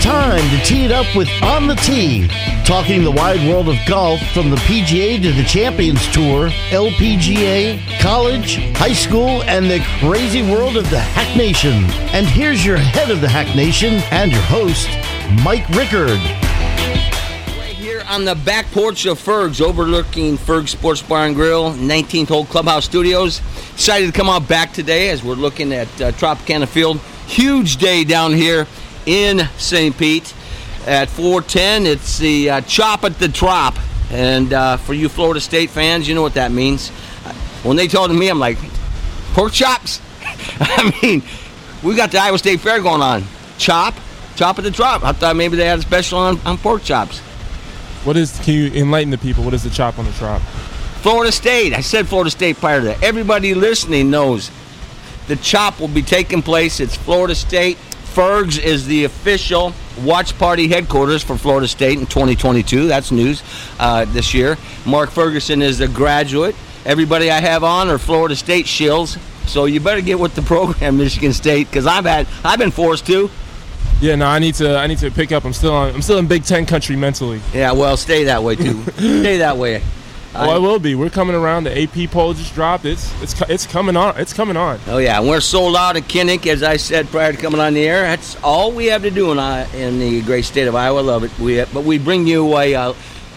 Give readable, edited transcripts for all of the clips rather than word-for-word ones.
time to tee it up with On the Tee, talking the wide world of golf from the PGA to the Champions Tour, LPGA, college, high school, and the crazy world of the Hack Nation. And here's your head of the Hack Nation and your host, Mike Rickard. Right here on the back porch of Ferg's, overlooking Ferg's Sports Bar and Grill, 19th Hole Clubhouse Studios. Excited to come out back today as we're looking at Tropicana Field. Huge day down here in St. Pete at 4:10. It's the chop at the Trop. And for you Florida State fans, you know what that means. When they told me, I'm like, pork chops? I mean, we got the Iowa State Fair going on. Chop at the Trop. I thought maybe they had a special on pork chops. Can you enlighten the people? What is the chop on the Trop? Florida State. I said Florida State prior to that. Everybody listening knows the chop will be taking place. It's Florida State. Ferg's is the official watch party headquarters for Florida State in 2022. That's news this year. Mark Ferguson is a graduate. Everybody I have on are Florida State shills. So you better get with the program, Michigan State, because I've been forced to. Yeah, no, I need to pick up. I'm still in Big Ten country mentally. Yeah, well, stay that way too. Stay that way. Well, I will be. We're coming around. The AP poll just dropped. It's coming on. It's coming on. Oh yeah, and we're sold out at Kinnick, as I said prior to coming on the air. That's all we have to do in the great state of Iowa. Love it. But we bring you a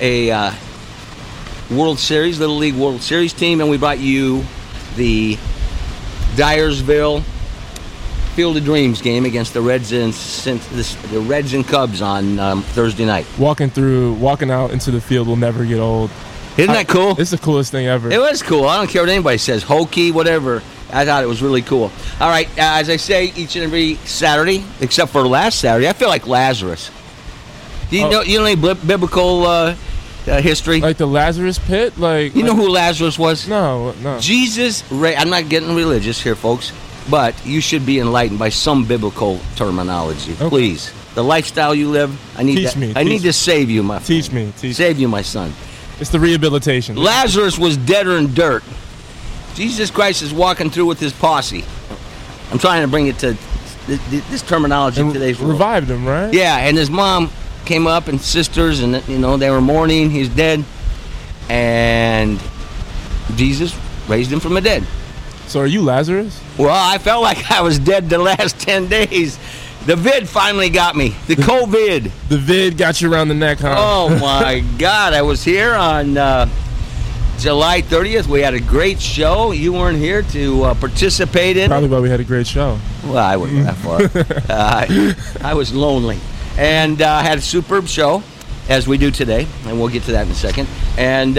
World Series, Little League World Series team, and we brought you the Dyersville Field of Dreams game against the Reds and Cubs on Thursday night. Walking out into the field will never get old. Isn't that cool? It's the coolest thing ever. It was cool. I don't care what anybody says. Hokey, whatever. I thought it was really cool. All right, as I say each and every Saturday, except for last Saturday, I feel like Lazarus. Do you know any biblical history? Like the Lazarus pit? You know who Lazarus was? No. Jesus, I'm not getting religious here, folks, but you should be enlightened by some biblical terminology. Okay. Please. The lifestyle you live, I need to save you, my friend. Teach me. Save you, my son. It's the rehabilitation. Lazarus was deader than dirt. Jesus Christ is walking through with his posse. I'm trying to bring it to this terminology in today's world. Revived him, right? Yeah, and his mom came up and sisters, and they were mourning. He's dead, and Jesus raised him from the dead. So are you Lazarus? Well, I felt like I was dead the last 10 days. The vid finally got me. The COVID. The vid got you around the neck, huh? Oh, my God. I was here on July 30th. We had a great show. You weren't here to participate in Probably why we had a great show. Well, I wouldn't go that far. I was lonely. And had a superb show, as we do today. And we'll get to that in a second. And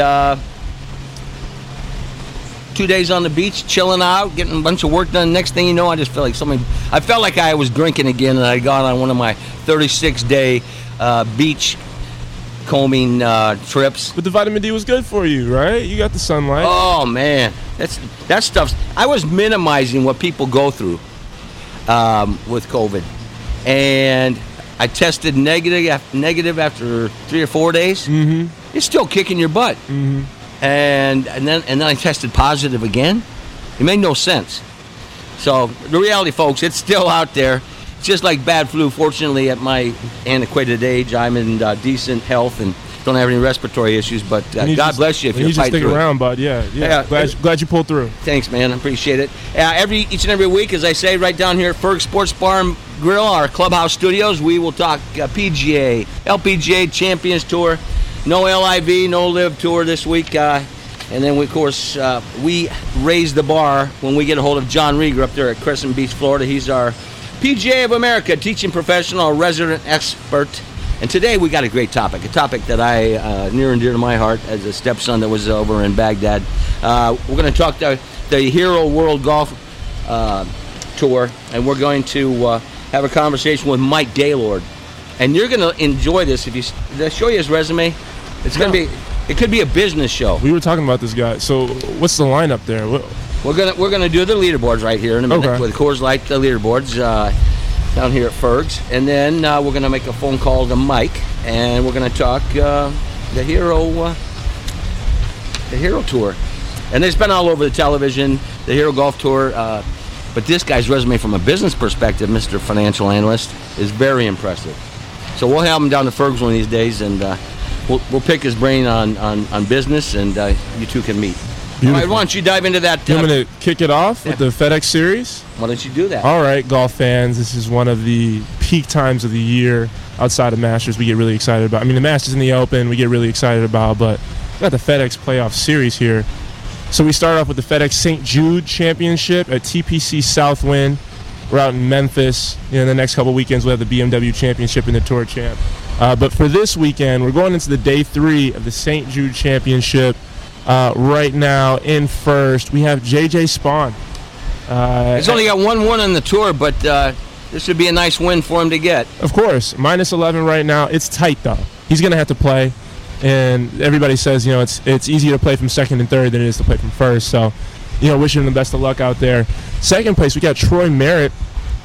2 days on the beach, chilling out, getting a bunch of work done. Next thing you know, I just felt like I felt like I was drinking again, and I'd gone on one of my 36-day beach combing trips. But the vitamin D was good for you, right? You got the sunlight. Oh man, that stuff. I was minimizing what people go through with COVID, and I tested negative after 3 or 4 days. Mm-hmm. It's still kicking your butt. Mm-hmm. And then I tested positive again. It made no sense. So the reality, folks, it's still out there. It's just like bad flu. Fortunately, at my antiquated age, I'm in decent health and don't have any respiratory issues. But God bless you if you're fighting through it. You just stick around, bud. Yeah. Glad you pulled through. Thanks, man. I appreciate it. Each and every week, as I say, right down here at Ferg's Sports Bar and Grill, our clubhouse studios, we will talk PGA, LPGA Champions Tour. No LIV, no Live Tour this week. And then, of course, we raise the bar when we get a hold of John Rieger up there at Crescent Beach, Florida. He's our PGA of America teaching professional, resident expert. And today we got a great topic, a topic that I near and dear to my heart as a stepson that was over in Baghdad. We're going to talk the Hero World Golf Tour, and we're going to have a conversation with Mike Gaylord. And you're going to enjoy this. Did I show you his resume? It's going to be. It could be a business show. We were talking about this guy. So, what's the lineup there? We're gonna do the leaderboards right here in a minute with Coors Light. The leaderboards down here at Ferg's, and then we're gonna make a phone call to Mike, and we're gonna talk the Hero Tour. And it's been all over the television, the Hero Golf Tour. But this guy's resume from a business perspective, Mr. Financial Analyst, is very impressive. So we'll have him down to Fergs one of these days, and we'll pick his brain on business, and you two can meet. All right, why don't you dive into that? I'm going to kick it off with the FedEx Series. Why don't you do that? All right, golf fans, this is one of the peak times of the year outside of Masters we get really excited about. I mean, the Masters and the Open we get really excited about, but we got the FedEx Playoff Series here. So we start off with the FedEx St. Jude Championship at TPC Southwind. We're out in Memphis. The next couple weekends we'll have the BMW Championship and the Tour Champ. But for this weekend, we're going into the day 3 of the St. Jude Championship. Right now in first, we have JJ Spawn. He's only got 1-1 on the tour, but this would be a nice win for him to get. Of course. -11 right now. It's tight, though. He's going to have to play. And everybody says, it's easier to play from second and third than it is to play from first. So, wishing him the best of luck out there. Second place, we got Troy Merritt.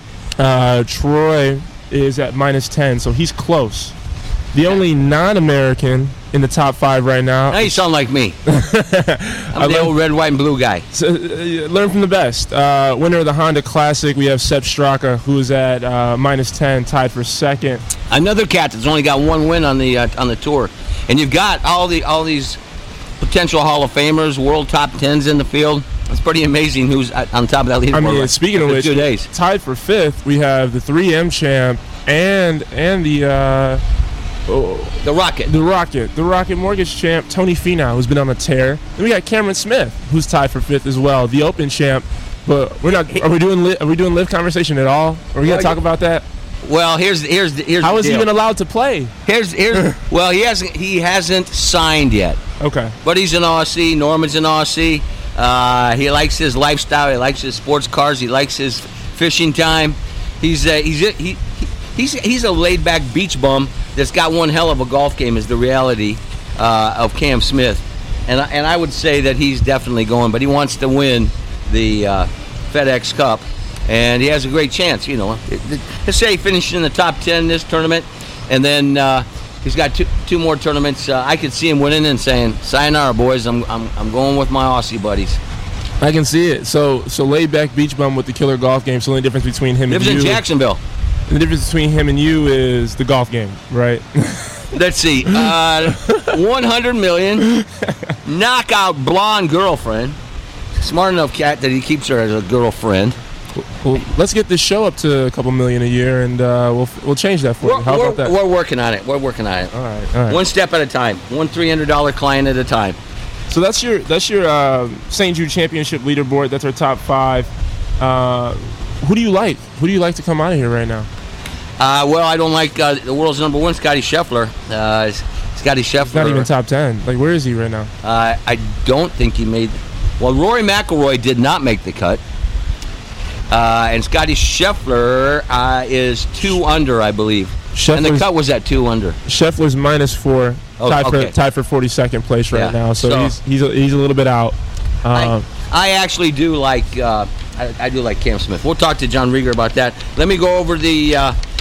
Troy is at -10, so he's close. The only non-American in the top 5 right now. Now you sound like me. I'm the old red, white, and blue guy. So, learn from the best. Winner of the Honda Classic, we have Sepp Straka, who's at -10, tied for second. Another cat that's only got 1 win on the tour, and you've got all these potential Hall of Famers, world top 10s in the field. It's pretty amazing who's on top of that leaderboard. I mean, speaking of which, 2 days. Tied for 5th, we have the 3M champ and the. The Rocket. The Rocket Mortgage champ, Tony Finau, who's been on a tear. And we got Cameron Smith, who's tied for 5th as well, the Open champ. But we're not. Are we doing live conversation at all? Are we gonna talk about that? Well, here's How is he even allowed to play? Here's well, he hasn't signed yet. Okay. But he's an Aussie. Norman's an Aussie. He likes his lifestyle. He likes his sports cars. He likes his fishing time. He's a laid-back beach bum that's got one hell of a golf game, is the reality of Cam Smith. And I would say that he's definitely going, but he wants to win the FedEx Cup, and he has a great chance. Let's say he finishes in the top 10 this tournament, and then he's got two more tournaments. I could see him winning and saying, "Sayonara, boys. I'm going with my Aussie buddies." I can see it. So laid-back beach bum with the killer golf game. So the only difference between him and you. Lives in Jacksonville. The difference between him and you is the golf game, right? Let's see. 100 million. Knockout blonde girlfriend. Smart enough cat that he keeps her as a girlfriend. Well, let's get this show up to a couple million a year, and we'll change that for you. How about that? We're working on it. All right. One step at a time. One $300 client at a time. So that's your St. Jude Championship leaderboard. That's our top 5. Who do you like? Who do you like to come out of here right now? Well, I don't like the world's number 1, Scotty Scheffler. Scotty Scheffler. He's not even top 10. Like, where is he right now? I don't think he made. Well, Rory McIlroy did not make the cut. And Scotty Scheffler is 2 under, I believe. And the cut was at 2 under. Scheffler's -4, tied for 42nd place right now. So he's a little bit out. I actually do like. I do like Cam Smith. We'll talk to John Rieger about that. Let me go over the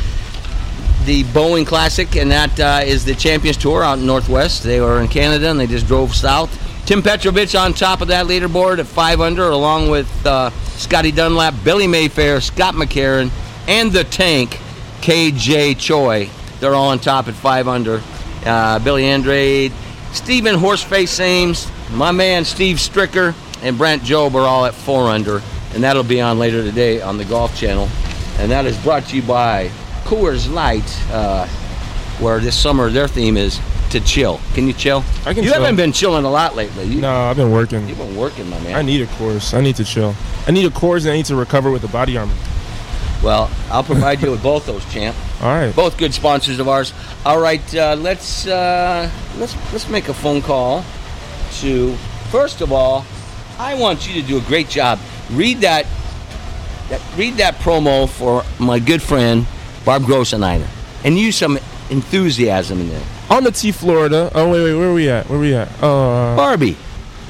Boeing Classic, and that is the Champions Tour out in Northwest. They were in Canada, and they just drove south. Tim Petrovich on top of that leaderboard at 5 under, along with Scotty Dunlap, Billy Mayfair, Scott McCarron, and the Tank, KJ Choi. They're all on top at 5 under. Billy Andrade, Stephen Horseface Ames, my man Steve Stricker, and Brent Jobe are all at 4 under. And that'll be on later today on the Golf Channel. And that is brought to you by Coors Light, where this summer their theme is to chill. Can you chill? I can You chill. haven't been chilling a lot lately. No, I've been working. You've been working, my man. I need a course. I need to chill. I need a course, and I need to recover with the body armor. Well, I'll provide you with both those, champ. All right. Both good sponsors of ours. All right, let's make a phone call to. First of all, I want you to do a great job. Read that promo for my good friend Barb Grosseniner, and use some enthusiasm in there. On the Tee, Florida. Oh wait, where are we at? Barbie.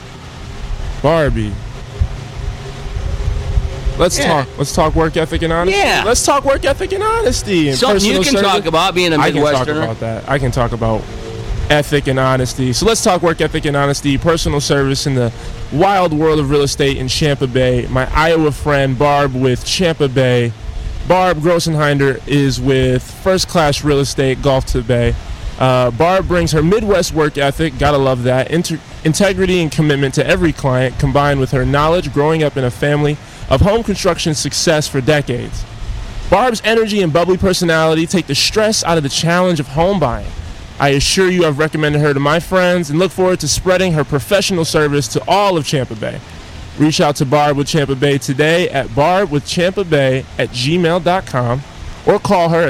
Let's talk work ethic and honesty. Yeah. Let's talk work ethic and honesty. And Something you can personal talk service. about being a Midwesterner. I can talk about that. I can talk about ethic and honesty. So let's talk work ethic and honesty, personal service in the wild world of real estate in Champa Bay. My Iowa friend Barb with Champa Bay Barb Grossenhinder is with First Class Real Estate Golf to Bay. Barb brings her Midwest work ethic, gotta love that, integrity and commitment to every client, combined with her knowledge growing up in a family of home construction success for decades. Barb's energy and bubbly personality take the stress out of the challenge of home buying. I assure you I've recommended her to my friends and look forward to spreading her professional service to all of Champa Bay. Reach out to Barb with Champa Bay today at barbwithchampabay@gmail.com or call her at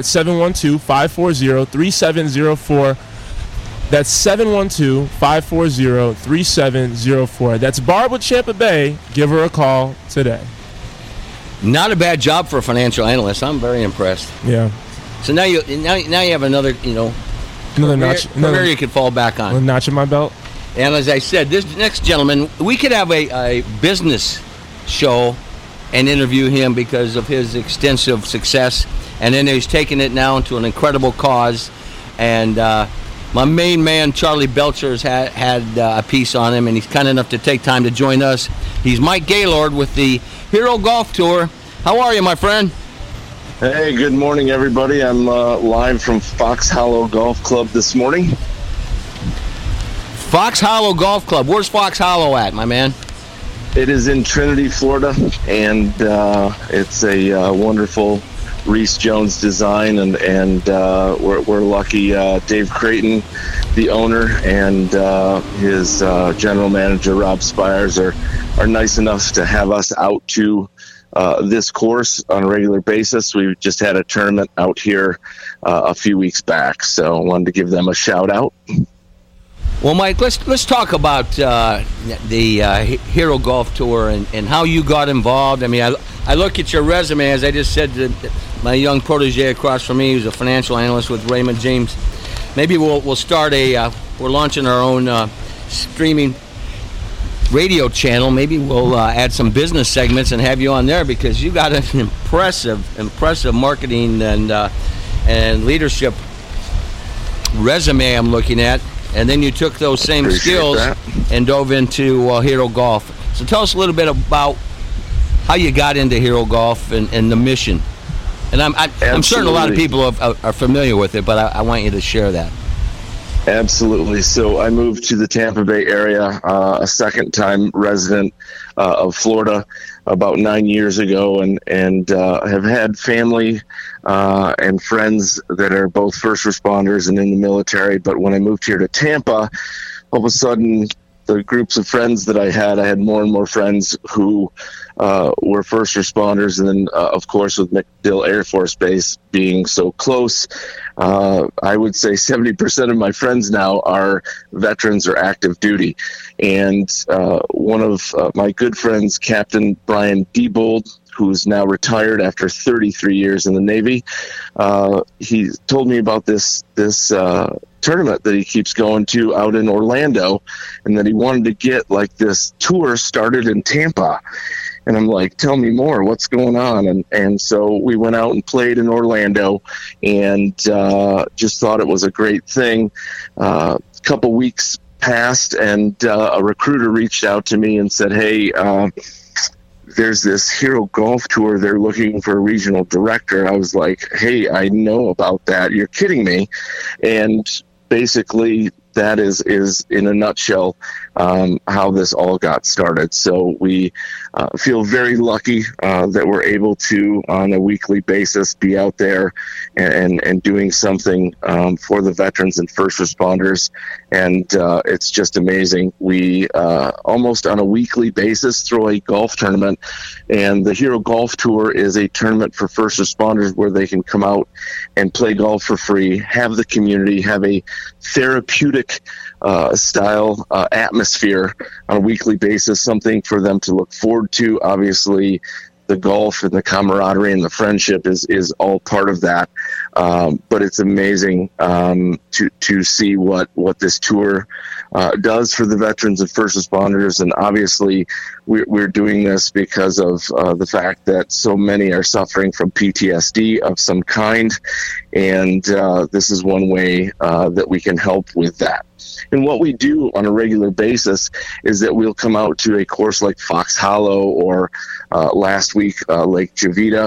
712-540-3704. That's 712-540-3704. That's Barb with Champa Bay. Give her a call today. Not a bad job for a financial analyst. I'm very impressed. Yeah. So now you have another career you could fall back on. Another notch in my belt. And as I said, this next gentleman, we could have a business show and interview him because of his extensive success. And then he's taken it now into an incredible cause. And my main man, Charlie Belcher, has had a piece on him, and he's kind enough to take time to join us. He's Mike Gaylord with the Hero Golf Tour. How are you, my friend? Hey, good morning, everybody. I'm live from Fox Hollow Golf Club this morning. Fox Hollow Golf Club. Where's Fox Hollow at, my man? It is in Trinity, Florida, and it's a wonderful Reese Jones design, and we're lucky. Dave Creighton, the owner, and his general manager, Rob Spires, are nice enough to have us out to this course on a regular basis. We just had a tournament out here a few weeks back, so I wanted to give them a shout out. Well, Mike, let's talk about the Hero Golf Tour and how you got involved. I mean, I look at your resume, as I just said to my young protege across from me, who's a financial analyst with Raymond James. Maybe we'll start we're launching our own streaming radio channel. Maybe we'll add some business segments and have you on there, because you got an impressive marketing and leadership resume I'm looking at. And then you took those same skills and dove into Hero Golf. So tell us a little bit about how you got into Hero Golf and the mission. And I'm certain a lot of people are familiar with it, but I want you to share that. Absolutely. So I moved to the Tampa Bay area, a second-time resident of Florida about 9 years ago, and have had family and friends that are both first responders and in the military. But when I moved here to Tampa, all of a sudden, the groups of friends that I had more and more friends who were first responders. And then, of course, with MacDill Air Force Base being so close, I would say 70% of my friends now are veterans or active duty. And one of my good friends, Captain Brian Diebold, who's now retired after 33 years in the Navy, he told me about this tournament that he keeps going to out in Orlando, and that he wanted to get like this tour started in Tampa. And I'm like, tell me more, what's going on? And so we went out and played in Orlando, and just thought it was a great thing. A couple weeks passed, and a recruiter reached out to me and said, hey, there's this Hero Golf Tour. They're looking for a regional director. I was like, hey, I know about that. You're kidding me. And basically, that is in a nutshell how this all got started. So we feel very lucky that we're able to, on a weekly basis, be out there and doing something for the veterans and first responders. And it's just amazing. We almost on a weekly basis throw a golf tournament, and the Hero Golf Tour is a tournament for first responders where they can come out and play golf for free, have the community, have a therapeutic style atmosphere on a weekly basis, something for them to look forward to. Obviously, the golf and the camaraderie and the friendship is all part of that. But it's amazing to see what this tour does for the veterans and first responders. And obviously, we're doing this because of the fact that so many are suffering from PTSD of some kind. And this is one way that we can help with that. And what we do on a regular basis is that we'll come out to a course like Fox Hollow or last week, Lake Javita,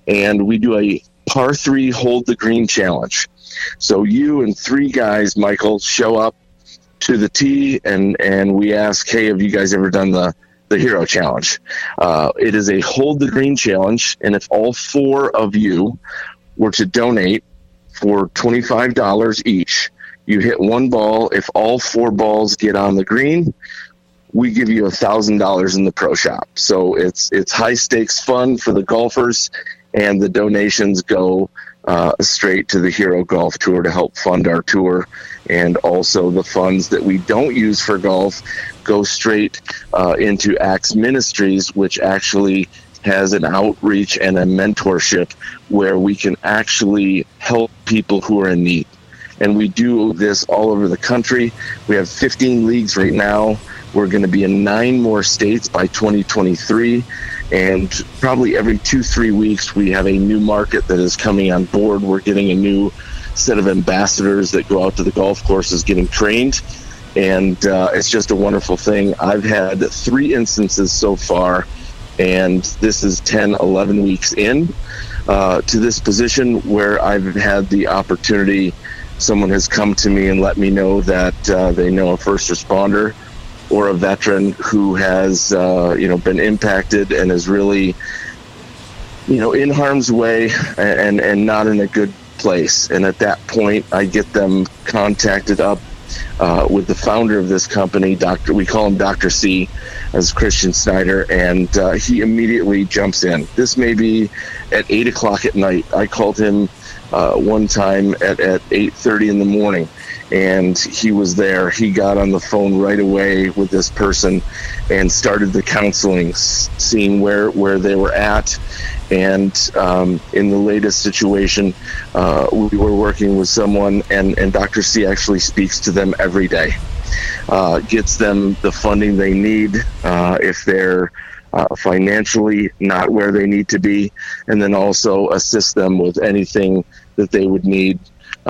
and we do a par 3 hold the green challenge. So you and 3 guys, Michael, show up to the tee, and we ask, hey, have you guys ever done the Hero Challenge? It is a hold the green challenge, and if all 4 of you were to donate for $25 each, you hit 1 ball. If all 4 balls get on the green, we give you $1,000 in the pro shop. So it's high stakes fun for the golfers, and the donations go straight to the Hero Golf Tour to help fund our tour. And also the funds that we don't use for golf go straight into Axe Ministries, which actually has an outreach and a mentorship where we can actually help people who are in need. And we do this all over the country. We have 15 leagues right now. We're going to be in 9 more states by 2023. And probably every 2-3 weeks, we have a new market that is coming on board. We're getting a new set of ambassadors that go out to the golf courses getting trained. And it's just a wonderful thing. I've had 3 instances so far, and this is 10, 11 weeks in to this position where I've had the opportunity. Someone has come to me and let me know that they know a first responder or a veteran who has been impacted and is really in harm's way and not in a good place. And at that point, I get them contacted up with the founder of this company, we call him Dr. C, as Christian Snyder, and he immediately jumps in. This may be at 8 o'clock at night. I called him one time at 8:30 in the morning, and he was there. He got on the phone right away with this person and started the counseling, seeing where they were at. And in the latest situation, we were working with someone, and Dr. C actually speaks to them every day, gets them the funding they need if they're financially not where they need to be, and then also assist them with anything that they would need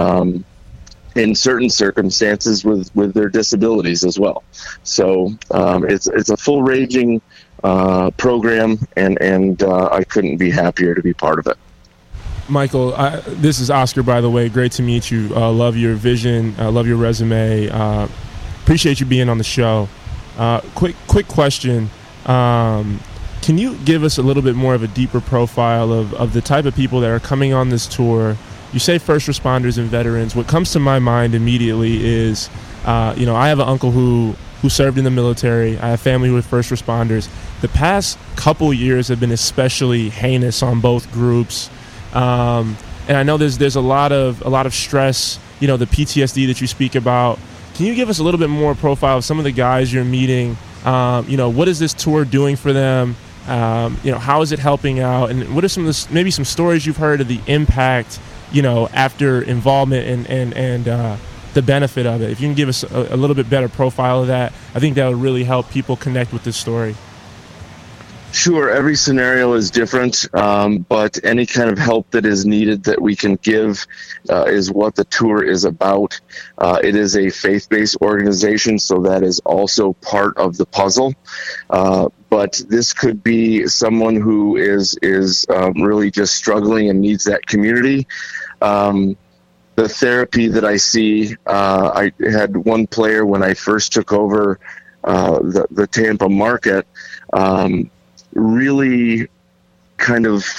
in certain circumstances with their disabilities as well. So it's a full raging program, and I couldn't be happier to be part of it. Michael, this is Oscar, by the way. Great to meet you. Love your vision. Love your resume. Appreciate you being on the show. Quick question. Can you give us a little bit more of a deeper profile of the type of people that are coming on this tour? You say first responders and veterans. What comes to my mind immediately is, I have an uncle who served in the military. I have family with first responders. The past couple years have been especially heinous on both groups. And I know there's a lot of stress, the PTSD that you speak about. Can you give us a little bit more profile of some of the guys you're meeting? What is this tour doing for them? How is it helping out? And what are some stories you've heard of the impact, after involvement and the benefit of it? If you can give us a little bit better profile of that, I think that would really help people connect with this story. Sure, every scenario is different, but any kind of help that is needed that we can give is what the tour is about. It is a faith-based organization, so that is also part of the puzzle. But this could be someone who is really just struggling and needs that community. The therapy that I see, I had one player when I first took over the Tampa market, really kind of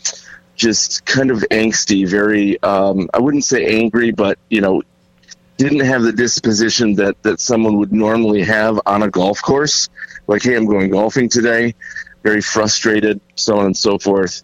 angsty, very, I wouldn't say angry, but, didn't have the disposition that someone would normally have on a golf course. Like, hey, I'm going golfing today. Very frustrated, so on and so forth.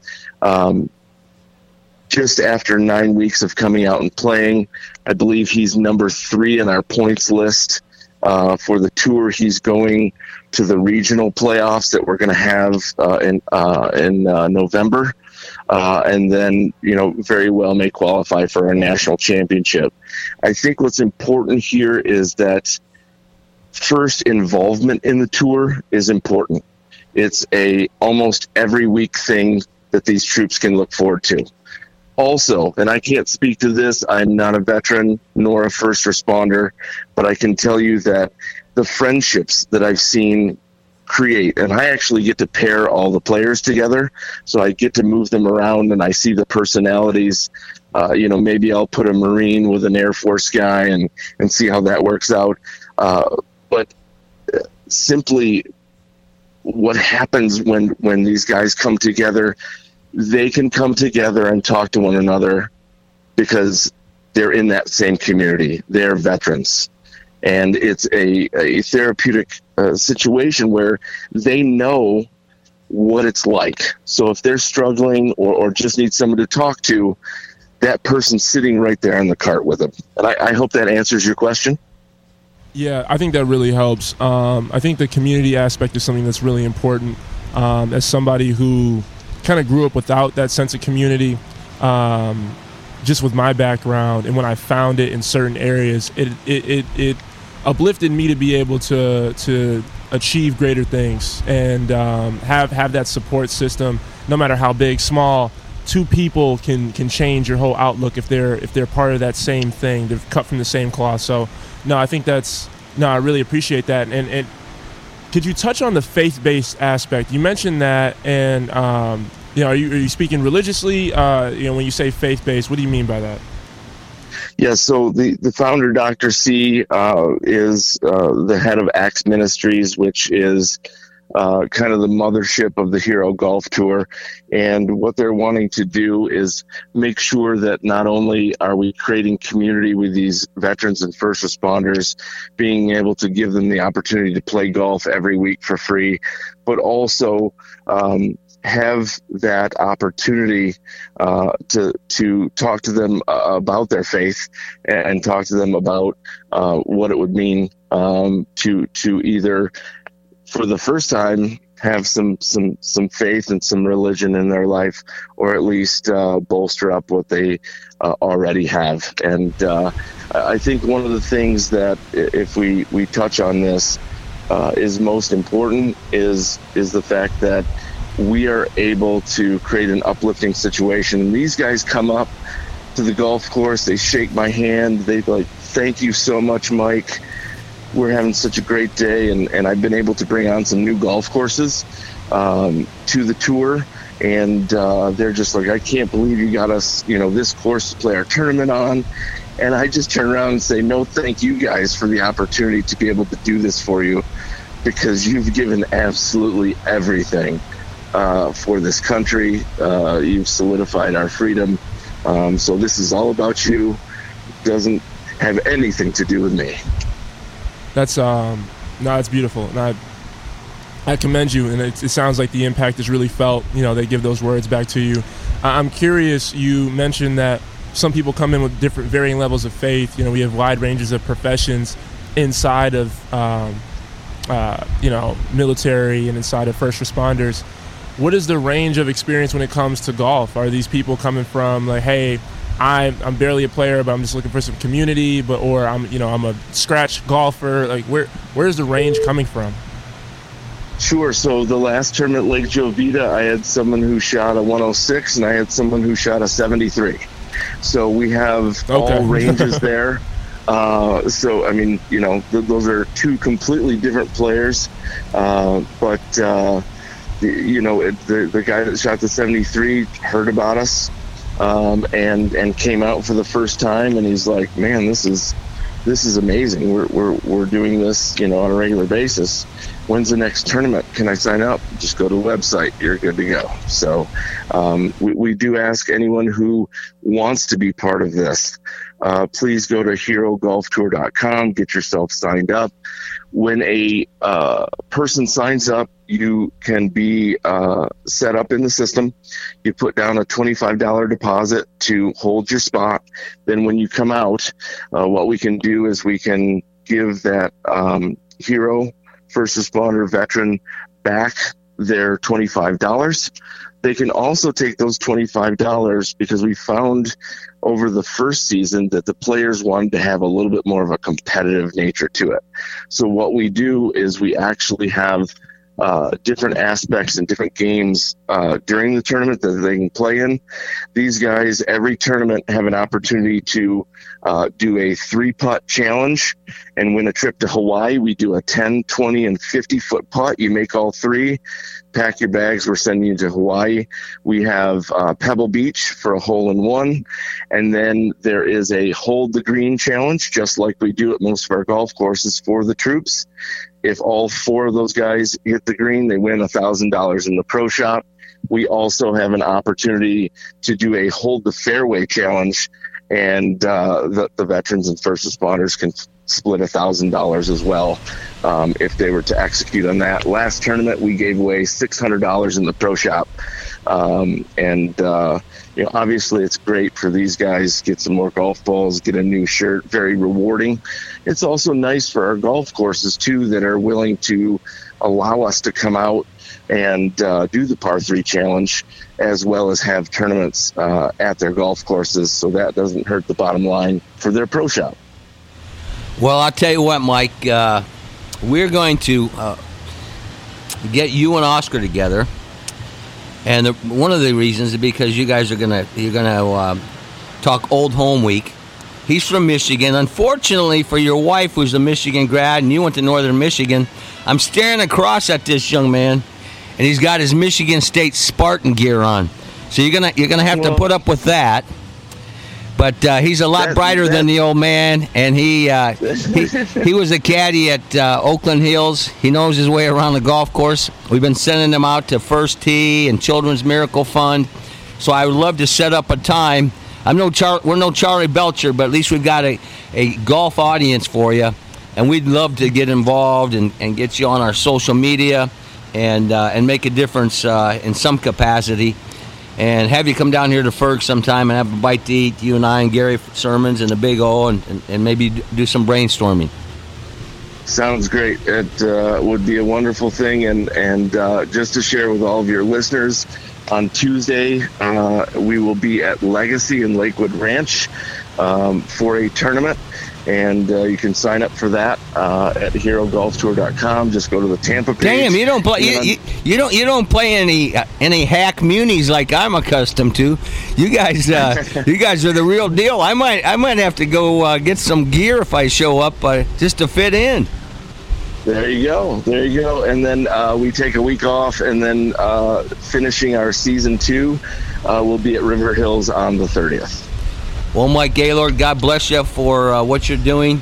Just after 9 weeks of coming out and playing, I believe he's number 3 in our points list for the tour. He's going to the regional playoffs that we're going to have in November, and then very well may qualify for our national championship. I think what's important here is that first, involvement in the tour is important. It's a almost every week thing that these troops can look forward to. Also, and I can't speak to this, I'm not a veteran nor a first responder, but I can tell you that the friendships that I've seen create. And I actually get to pair all the players together, so I get to move them around, and I see the personalities. Maybe I'll put a Marine with an Air Force guy and see how that works out. But simply what happens when these guys come together, they can come together and talk to one another because they're in that same community. They're veterans. And it's a therapeutic situation where they know what it's like. So if they're struggling or just need someone to talk to, that person's sitting right there in the cart with them. And I hope that answers your question. Yeah, I think that really helps. I think the community aspect is something that's really important. As somebody who kind of grew up without that sense of community, just with my background, and when I found it in certain areas, it uplifted me to be able to achieve greater things and have that support system. No matter how big, small, two people can change your whole outlook if they're part of that same thing. They're cut from the same cloth. So no, I think I really appreciate that. And could you touch on the faith-based aspect? You mentioned that, and are you speaking religiously? When you say faith-based, what do you mean by that? Yeah, so the founder, Dr. C, is the head of Acts Ministries, which is kind of the mothership of the Hero Golf Tour. And what they're wanting to do is make sure that not only are we creating community with these veterans and first responders, being able to give them the opportunity to play golf every week for free, but also have that opportunity to talk to them about their faith and talk to them about what it would mean to either, for the first time, have some faith and some religion in their life, or at least bolster up what they already have. And I think one of the things that, if we touch on this, is most important is the fact that we are able to create an uplifting situation. These guys come up to the golf course, they shake my hand, they like, "Thank you so much, Mike. We're having such a great day." And I've been able to bring on some new golf courses to the tour. And they're just like, "I can't believe you got us, this course to play our tournament on." And I just turn around and say, "No, thank you guys for the opportunity to be able to do this for you, because you've given absolutely everything for this country. You've solidified our freedom. So this is all about you. It doesn't have anything to do with me." That's it's beautiful, and I commend you. And it sounds like the impact is really felt. They give those words back to you. I'm curious. You mentioned that some people come in with different, varying levels of faith. We have wide ranges of professions inside of military and inside of first responders. What is the range of experience when it comes to golf? Are these people coming from like, "Hey, I'm barely a player, but I'm just looking for some community," or I'm a scratch golfer? Like, where's the range coming from? Sure. So the last tournament, Lake Jovita, I had someone who shot a 106 and I had someone who shot a 73. So we have all ranges there. So, I mean, those are two completely different players. But the guy that shot the 73 heard about us and came out for the first time, and he's like, "Man, this is amazing. We're doing this, on a regular basis. When's the next tournament? Can I sign up?" Just go to the website. You're good to go. So we do ask anyone who wants to be part of this, please go to herogolftour.com, get yourself signed up. When a person signs up, you can be set up in the system. You put down a $25 deposit to hold your spot. Then when you come out, what we can do is we can give that hero, first responder, veteran back their $25. They can also take those $25, because we found over the first season that the players wanted to have a little bit more of a competitive nature to it. So what we do is we actually have different aspects and different games during the tournament that they can play in. These guys, every tournament, have an opportunity to do a 3-putt challenge and win a trip to Hawaii. We do a 10, 20, and 50-foot putt. You make all 3, pack your bags. We're sending you to Hawaii. We have Pebble Beach for a hole-in-one, and then there is a hold the green challenge, just like we do at most of our golf courses for the troops. If all 4 of those guys hit the green, they win $1,000 in the pro shop. We also have an opportunity to do a hold the fairway challenge, and the veterans and first responders can split $1,000 as well if they were to execute on that. Last tournament, we gave away $600 in the pro shop, obviously it's great for these guys. Get some more golf balls, get a new shirt. Very rewarding. It's also nice for our golf courses too that are willing to allow us to come out and do the par 3 challenge, as well as have tournaments at their golf courses, so that doesn't hurt the bottom line for their pro shop. Well, I'll tell you what, Mike, we're going to get you and Oscar together, and one of the reasons is because you guys are gonna talk Old Home Week. He's from Michigan. Unfortunately for your wife, who's a Michigan grad, and you went to Northern Michigan, I'm staring across at this young man, and he's got his Michigan State Spartan gear on. So you're gonna have to put up with that. But he's a lot brighter than the old man, and he was a caddy at Oakland Hills. He knows his way around the golf course. We've been sending him out to First Tee and Children's Miracle Fund. So I would love to set up a time. We're no Charlie Belcher, but at least we've got a golf audience for you, and we'd love to get involved and get you on our social media and make a difference in some capacity, and have you come down here to Ferg sometime and have a bite to eat, you and I and Gary Sermons and the Big O, and maybe do some brainstorming. Sounds great. It would be a wonderful thing, and just to share with all of your listeners, on Tuesday, we will be at Legacy in Lakewood Ranch for a tournament, and you can sign up for that at HeroGolfTour.com. Just go to the Tampa page. Damn, you don't play. You don't play any hack munis like I'm accustomed to. You guys are the real deal. I might have to go get some gear if I show up just to fit in. There you go. And then we take a week off, and then finishing our season 2, we'll be at River Hills on the 30th. Well, Mike Gaylord, God bless you for what you're doing.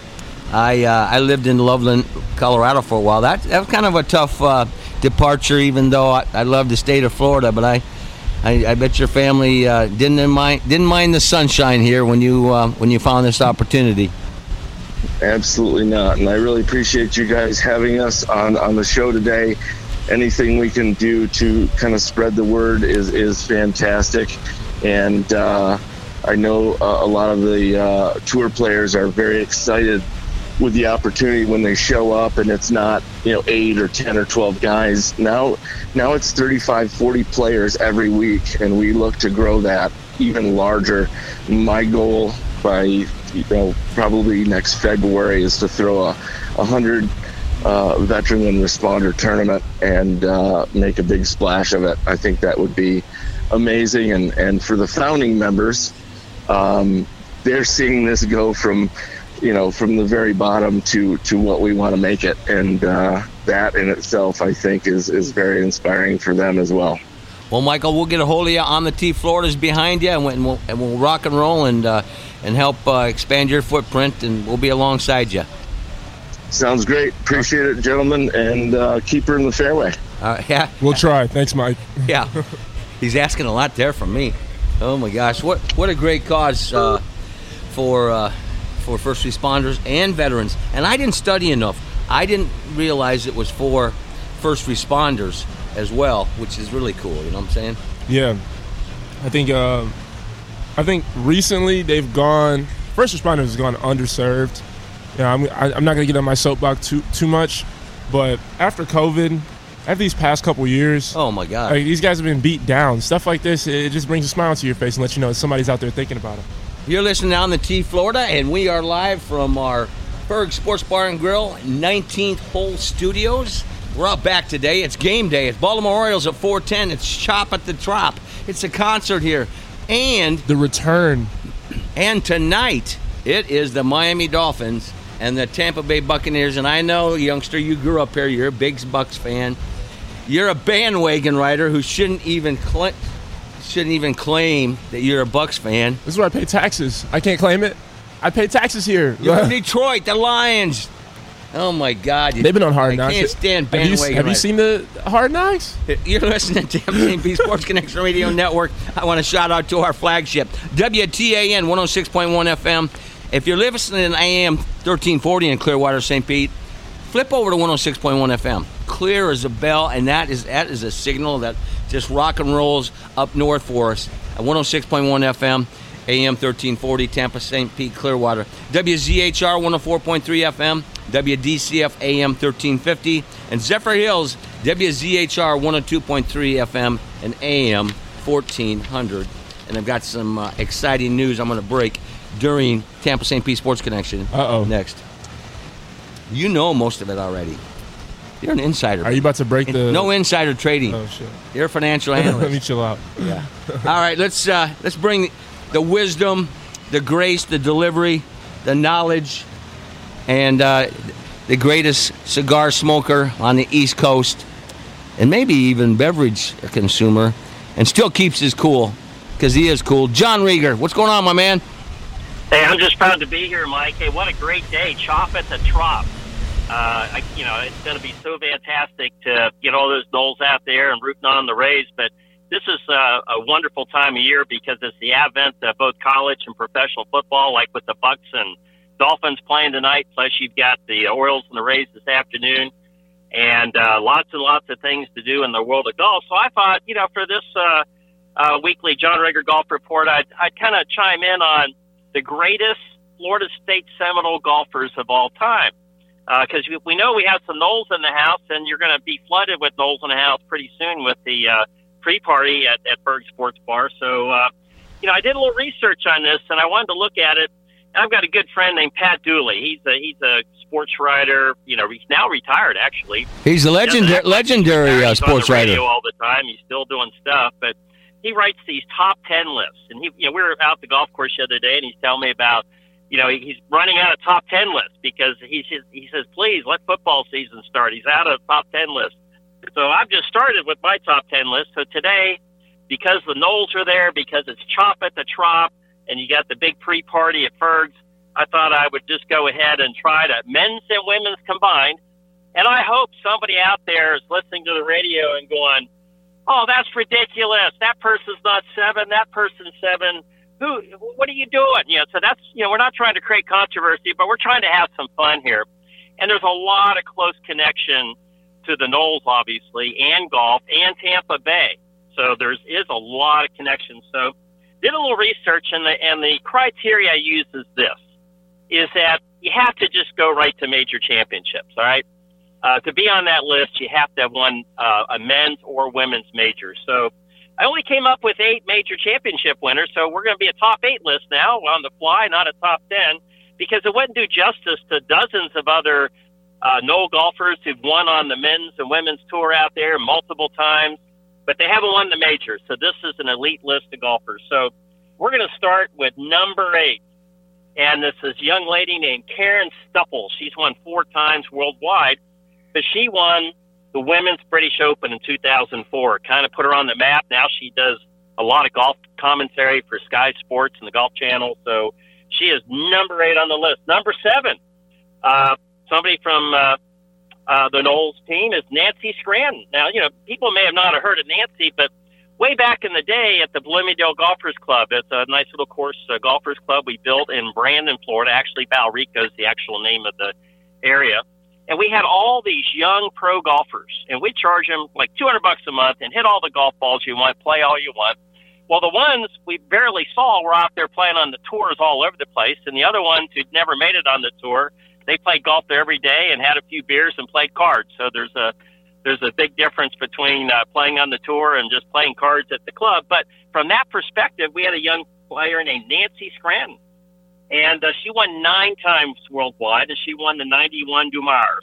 I lived in Loveland, Colorado for a while. That was kind of a tough departure, even though I love the state of Florida. But I bet your family didn't mind the sunshine here when you found this opportunity. Absolutely not. And I really appreciate you guys having us on the show today. Anything we can do to kind of spread the word is fantastic. And I know a lot of the tour players are very excited with the opportunity when they show up, and it's not 8 or 10 or 12 guys. Now it's 35, 40 players every week, and we look to grow that even larger. My goal by probably next February is to throw a 100 veteran and responder tournament and make a big splash of it. I think that would be amazing, and for the founding members, they're seeing this go from the very bottom to what we want to make it, and that in itself I think is very inspiring for them as well. Well, Michael, we'll get a hold of you on the tee. Florida's behind you, and we'll rock and roll and help expand your footprint, and we'll be alongside you. Sounds great. Appreciate it, gentlemen, and keep her in the fairway. Yeah. We'll try. Thanks, Mike. Yeah. He's asking a lot there from me. Oh, my gosh. What a great cause for first responders and veterans. And I didn't study enough. I didn't realize it was for first responders as well, which is really cool. You know what I'm saying? Yeah. I think recently they've gone, first responders has gone underserved. I'm not going to get on my soapbox too much, but after COVID, after these past couple years, oh my God, these guys have been beat down. Stuff like this, it just brings a smile to your face and lets you know somebody's out there thinking about it. You're listening on the Tee Florida, and we are live from our Ferg Sports Bar and Grill 19th Hole Studios. We're out back today. It's game day. It's Baltimore Orioles at 4:10. It's Chop at the Trop. It's a concert here. And The return. And tonight, it is the Miami Dolphins and the Tampa Bay Buccaneers. And I know, youngster, you grew up here. You're a big Bucs fan. You're a bandwagon rider who shouldn't even claim that you're a Bucs fan. This is where I pay taxes. I can't claim it. I pay taxes here. You're from Detroit, the Lions. Oh, my God. They've been on Hard Knocks. I can't stand bandwagon. Have you seen the Hard Knocks? You're listening to MTP Sports Connection Radio Network. I want to shout out to our flagship, WTAN 106.1 FM. If you're listening to AM 1340 in Clearwater, St. Pete, flip over to 106.1 FM. Clear as a bell, and that is a signal that just rock and rolls up north for us at 106.1 FM. AM 1340, Tampa, St. Pete, Clearwater. WZHR 104.3 FM, WDCF AM 1350, and Zephyr Hills, WZHR 102.3 FM and AM 1400. And I've got some exciting news I'm going to break during Tampa St. Pete Sports Connection next. You know most of it already. You're an insider. Are you about to break the... No insider trading. Oh, shit. You're a financial analyst. Let me chill out. Yeah. All right, let's bring the wisdom, the grace, the delivery, the knowledge, and the greatest cigar smoker on the East Coast, and maybe even beverage consumer, and still keeps his cool, because he is cool. John Rieger, what's going on, my man? Hey, I'm just proud to be here, Mike. Hey, what a great day. Chop at the Trop. It's going to be so fantastic to get all those Noles out there and rooting on the Rays, but this is a wonderful time of year because it's the advent of both college and professional football, like with the Bucs and Dolphins playing tonight, plus you've got the Orioles and the Rays this afternoon, and lots and lots of things to do in the world of golf. So I thought, for this weekly John Rieger Golf Report, I'd kind of chime in on the greatest Florida State Seminole golfers of all time. Because we know we have some Noles in the house, and you're going to be flooded with Noles in the house pretty soon with the pre-party at Berg Sports Bar. So, I did a little research on this, and I wanted to look at it. And I've got a good friend named Pat Dooley. He's a sports writer. He's now retired, actually. He's a legendary sports writer. All the time. He's still doing stuff, but he writes these top 10 lists. And we were out at the golf course the other day, and he's telling me about, he's running out of top 10 lists because he says, please let football season start. He's out of top 10 lists. So I've just started with my top 10 list. So today, because the Noles are there, because it's Chop at the Trop, and you got the big pre-party at Ferg's, I thought I would just go ahead and try to men's and women's combined. And I hope somebody out there is listening to the radio and going, oh, that's ridiculous. That person's not 7. That person's 7. What are you doing? So that's, we're not trying to create controversy, but we're trying to have some fun here. And there's a lot of close connection to the Noles, obviously, and golf, and Tampa Bay. So there is a lot of connections. So did a little research, and the criteria I use is that you have to just go right to major championships, all right? To be on that list, you have to have won a men's or women's major. So I only came up with 8 major championship winners, so we're going to be a top 8 list now on the fly, not a top 10, because it wouldn't do justice to dozens of other Nole golfers who've won on the men's and women's tour out there multiple times, but they haven't won the major. So this is an elite list of golfers. So we're going to start with number 8. And this is a young lady named Karen Stupple. She's won 4 times worldwide, but she won the Women's British Open in 2004. Kind of put her on the map. Now she does a lot of golf commentary for Sky Sports and the Golf Channel. So she is number 8 on the list. Number 7, somebody from the Noles team is Nancy Scranton. Now, people may have not heard of Nancy, but way back in the day at the Bloomingdale Golfers Club, it's a nice little course golfers club we built in Brandon, Florida. Actually, Valrico is the actual name of the area. And we had all these young pro golfers, and we charge them like $200 a month and hit all the golf balls you want, play all you want. Well, the ones we barely saw were out there playing on the tours all over the place, and the other ones who'd never made it on the tour, they played golf there every day and had a few beers and played cards. So there's a big difference between playing on the tour and just playing cards at the club. But from that perspective, we had a young player named Nancy Scranton, and she won 9 times worldwide, and she won the 91 Dumar. So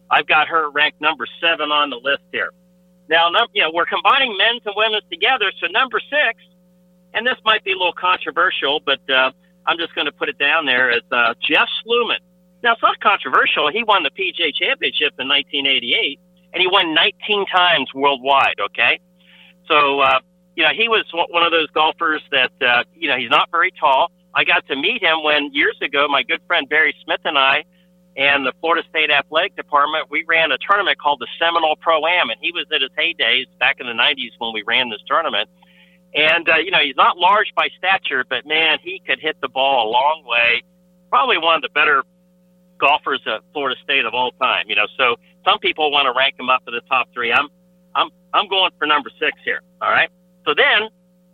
I've got her ranked number 7 on the list here. Now, we're combining men's and women's together, so number 6, and this might be a little controversial, but I'm just going to put it down there as Jeff Sluman. Now, it's not controversial. He won the PGA Championship in 1988, and he won 19 times worldwide, okay? So, he was one of those golfers that, he's not very tall. I got to meet him when, years ago, my good friend Barry Smith and I and the Florida State Athletic Department, we ran a tournament called the Seminole Pro-Am, and he was at his heydays back in the 90s when we ran this tournament. And, he's not large by stature, but, man, he could hit the ball a long way. Probably one of the better golfers at Florida State of all time, So some people want to rank him up to the top 3. I'm going for number 6 here, all right? So then,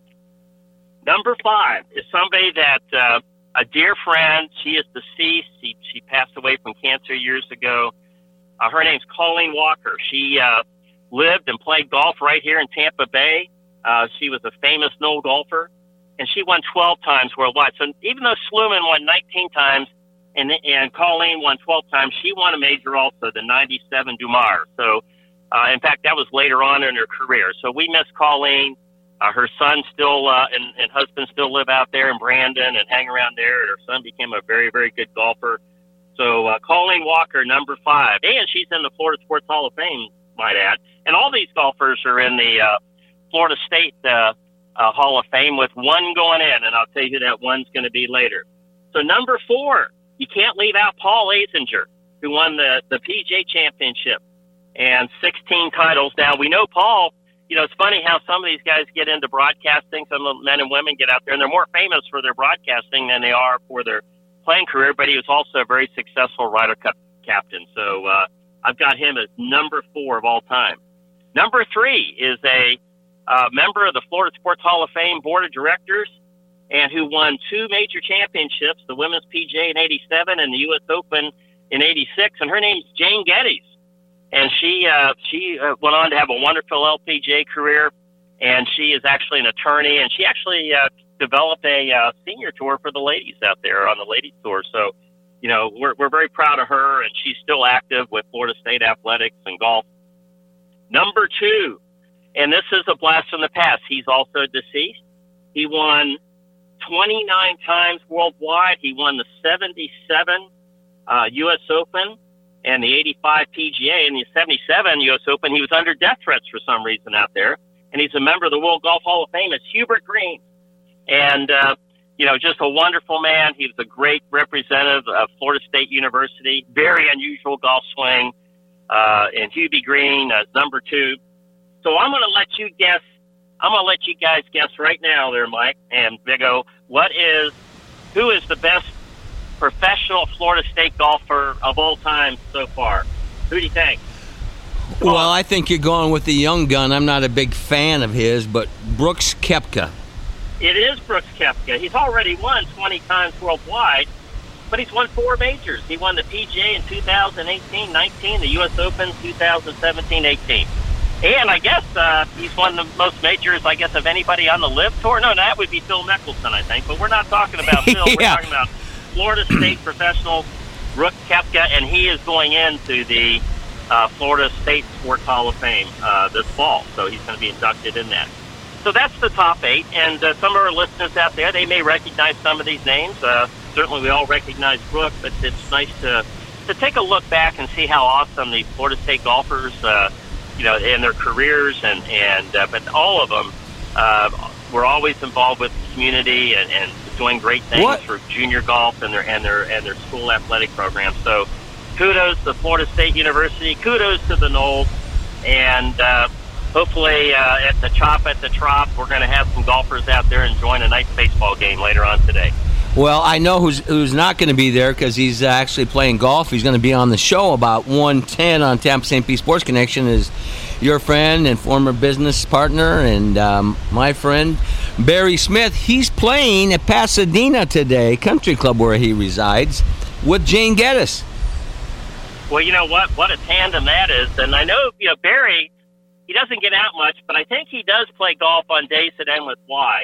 number 5 is somebody that a dear friend. She is deceased. She passed away from cancer years ago. Her name's Colleen Walker. She lived and played golf right here in Tampa Bay. She was a famous Knoll golfer, and she won 12 times worldwide. So even though Sluman won 19 times and Colleen won 12 times, she won a major also, the 97 Dumar. So, in fact, that was later on in her career. So we miss Colleen. Her son still and husband still live out there in Brandon and hang around there. Her son became a very, very good golfer. So Colleen Walker, number 5. And she's in the Florida Sports Hall of Fame, might add. And all these golfers are in the Florida State Hall of Fame with one going in. And I'll tell you who that one's going to be later. So number 4, you can't leave out Paul Azinger, who won the PGA Championship and 16 titles. Now, we know Paul. It's funny how some of these guys get into broadcasting. Some of the men and women get out there, and they're more famous for their broadcasting than they are for their playing career, but he was also a very successful Ryder Cup captain. So I've got him as number 4 of all time. Number 3 is a member of the Florida Sports Hall of Fame Board of Directors and who won 2 major championships, the Women's PGA in 87 and the U.S. Open in 86, and her name's Jane Geddes. And she went on to have a wonderful LPGA career, and she is actually an attorney, and she actually developed a senior tour for the ladies out there on the ladies tour. So, we're very proud of her, and she's still active with Florida State athletics and golf. Number 2, and this is a blast from the past. He's also deceased. He won 29 times worldwide. He won the 77 U.S. Open. And the 85 PGA and the 77 U.S. Open, he was under death threats for some reason out there. And he's a member of the World Golf Hall of Fame. It's Hubert Green. And, just a wonderful man. He was a great representative of Florida State University. Very unusual golf swing. And Hubie Green, number 2. So I'm going to let you guess. I'm going to let you guys guess right now there, Mike and Viggo. Who is the best professional Florida State golfer of all time so far? Who do you think? Well, I think you're going with the young gun. I'm not a big fan of his, but Brooks Koepka. It is Brooks Koepka. He's already won 20 times worldwide, but he's won 4 majors. He won the PGA in 2018-19, the U.S. Open 2017-18. And I guess he's won the most majors, of anybody on the LIV Tour. No, that would be Phil Mickelson, I think. But we're not talking about Phil. Yeah. We're talking about Florida State professional Brooks Koepka, and he is going into the Florida State Sports Hall of Fame this fall. So he's going to be inducted in that. So that's the top 8. And some of our listeners out there, they may recognize some of these names. Certainly we all recognize Brooks, but it's nice to take a look back and see how awesome these Florida State golfers, in their careers, but all of them were always involved with the community and doing great things for junior golf and their school athletic programs. So kudos to Florida State University, kudos to the Knolls, and hopefully at the Trop, we're going to have some golfers out there enjoying a nice baseball game later on today. Well, I know who's not going to be there because he's actually playing golf. He's going to be on the show about 1:10 on Tampa St. Pete Sports Connection. Is your friend and former business partner and my friend Barry Smith. He's playing at Pasadena today, country club where he resides, with Jane Geddes. Well, you know what a tandem that is. And I know, Barry, he doesn't get out much, but I think he does play golf on days that end with Y.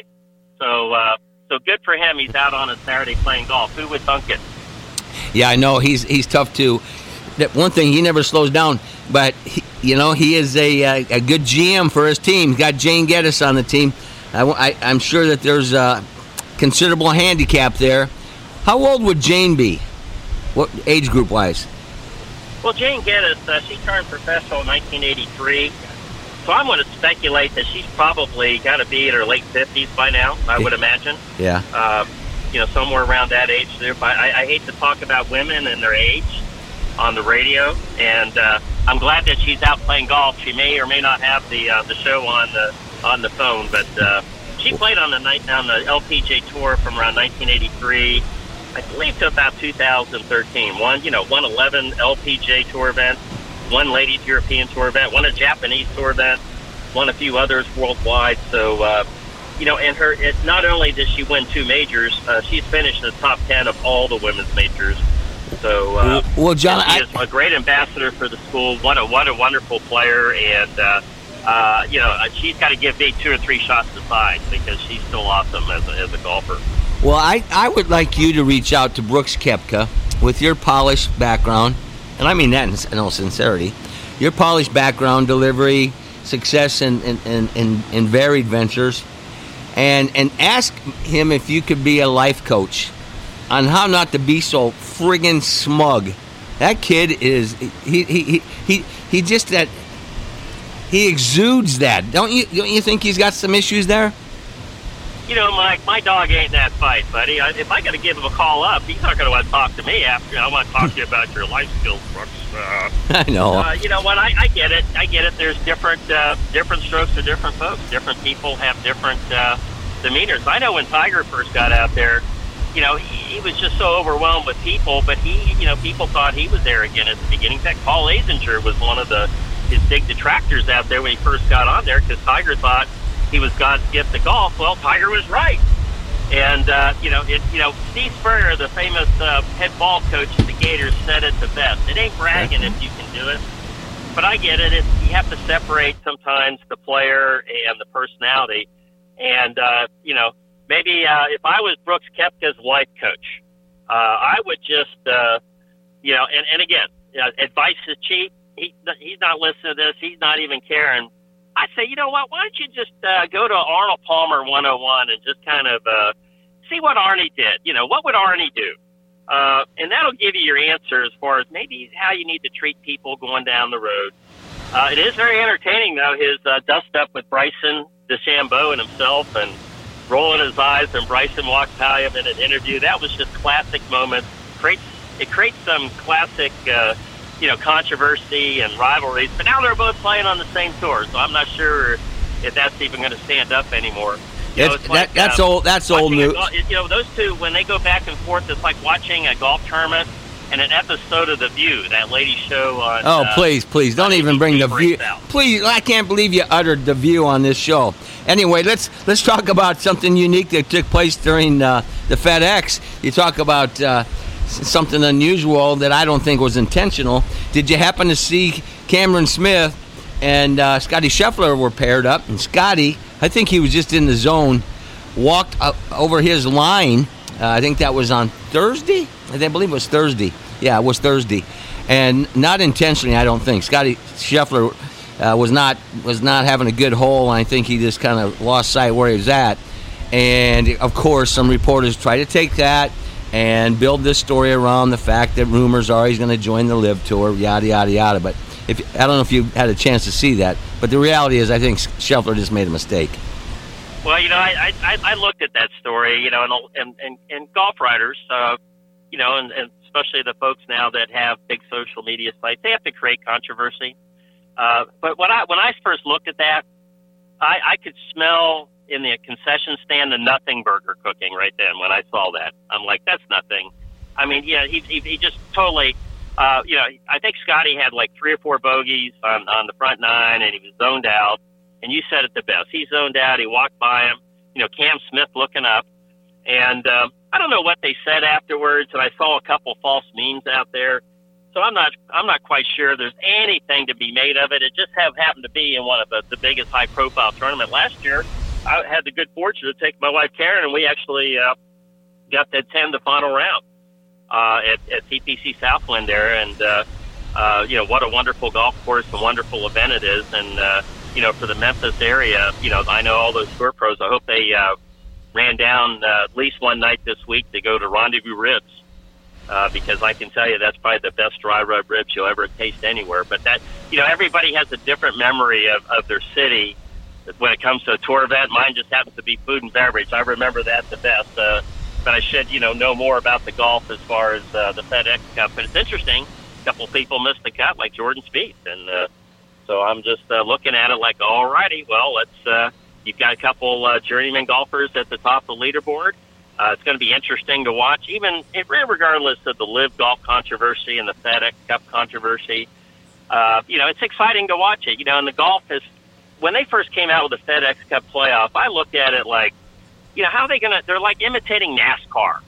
So good for him. He's out on a Saturday playing golf. Who would thunk it? Yeah, I know. He's tough to that one thing, he never slows down, but he is a good GM for his team. He's got Jane Geddes on the team. I'm sure that there's a considerable handicap there. How old would Jane be? What age group wise? Well, Jane Geddes, she turned professional in 1983, so I'm going to speculate that she's probably got to be in her late 50s by now, I would imagine. Yeah. Somewhere around that age there. But I hate to talk about women and their age on the radio, and I'm glad that she's out playing golf. She may or may not have the show on the phone, but she played on the LPGA Tour from around 1983, I believe, to about 2013. Won 11 LPGA Tour events, one Ladies European Tour event, won a Japanese Tour event, won a few others worldwide. So, and not only did she win 2 majors, she's finished in the top 10 of all the women's majors. So, well, John, she is a great ambassador for the school. What a wonderful player, and she's got to give me 2 or 3 shots aside because she's still awesome as a golfer. Well, I would like you to reach out to Brooks Koepka with your polished background, and I mean that in all sincerity. Your polished background, delivery, success in varied ventures, and ask him if you could be a life coach on how not to be so friggin' smug. That kid is he just that he exudes that. Don't you think he's got some issues there? Mike, my dog ain't that fight, buddy. If I got to give him a call up, he's not going to want to talk to me after. I want to talk to you about your life skills, Brooks. I know. You know what? I get it. There's different strokes for different folks. Different people have different demeanors. I know when Tiger first got out there, he was just so overwhelmed with people, but people thought he was arrogant at the beginning. In fact, Paul Azinger was one of his big detractors out there when he first got on there because Tiger thought he was God's gift to golf. Well, Tiger was right. And, Steve Spurrier, the famous head ball coach at the Gators, said it the best. It ain't bragging if you can do it. But I get it. You have to separate sometimes the player and the personality. And, maybe if I was Brooks Koepka's life coach, I would just, and again, advice is cheap. He's not listening to this. He's not even caring. I say, you know what? Why don't you just go to Arnold Palmer 101 and just kind of see what Arnie did? What would Arnie do? And that'll give you your answer as far as maybe how you need to treat people going down the road. It is very entertaining, though, his dust-up with Bryson DeChambeau and himself and rolling his eyes when Bryson walked by him in an interview. That was just classic moments. It creates some classic controversy and rivalries, but now they're both playing on the same tour, so I'm not sure if that's even going to stand up anymore. That's old news. Those two, when they go back and forth, it's like watching a golf tournament and an episode of The View, that lady show on. Oh, please, don't even bring The View. Please, I can't believe you uttered The View on this show. Anyway, let's talk about something unique that took place during the FedEx. You talk about something unusual that I don't think was intentional. Did you happen to see Cameron Smith and Scotty Scheffler were paired up? And Scotty, I think he was just in the zone, walked up over his line. I think that was on Thursday. I believe it was Thursday. Yeah, it was Thursday. And not intentionally, I don't think. Scotty Scheffler was not having a good hole, and I think he just kind of lost sight where he was at. And, of course, some reporters try to take that and build this story around the fact that rumors are he's going to join the LIV Tour, yada, yada, yada. But I don't know if you had a chance to see that. But the reality is I think Scheffler just made a mistake. Well, I looked at that story, and golf writers, and especially the folks now that have big social media sites, they have to create controversy. But when I first looked at that, I could smell in the concession stand the nothing burger cooking right then when I saw that. I'm like, that's nothing. I mean, yeah, he just totally, I think Scotty had like 3 or 4 bogeys on the front 9, and he was zoned out. And you said it the best. He zoned out. He walked by him. Cam Smith looking up. And I don't know what they said afterwards, and I saw a couple false memes out there. So I'm not quite sure there's anything to be made of it. It just happened to be in one of the biggest high-profile tournament last year. I had the good fortune to take my wife Karen, and we actually got to attend the final round at TPC Southwind there. And what a wonderful golf course, a wonderful event it is. And, for the Memphis area, I know all those tour pros. I hope they ran down at least one night this week to go to Rendezvous Ribs, because I can tell you that's probably the best dry rub ribs you'll ever taste anywhere. But that, everybody has a different memory of their city when it comes to a tour event. Mine just happens to be food and beverage. I remember that the best. But I should, know more about the golf as far as the FedEx Cup. But it's interesting. A couple of people missed the cut, like Jordan Spieth. And so I'm just looking at it like, all righty, well, let's you've got a couple journeyman golfers at the top of the leaderboard. It's going to be interesting to watch, even regardless of the Live Golf controversy and the FedEx Cup controversy. It's exciting to watch it. And the golf is, when they first came out with the FedEx Cup playoff, I looked at it like, how are they going to, they're like imitating NASCAR,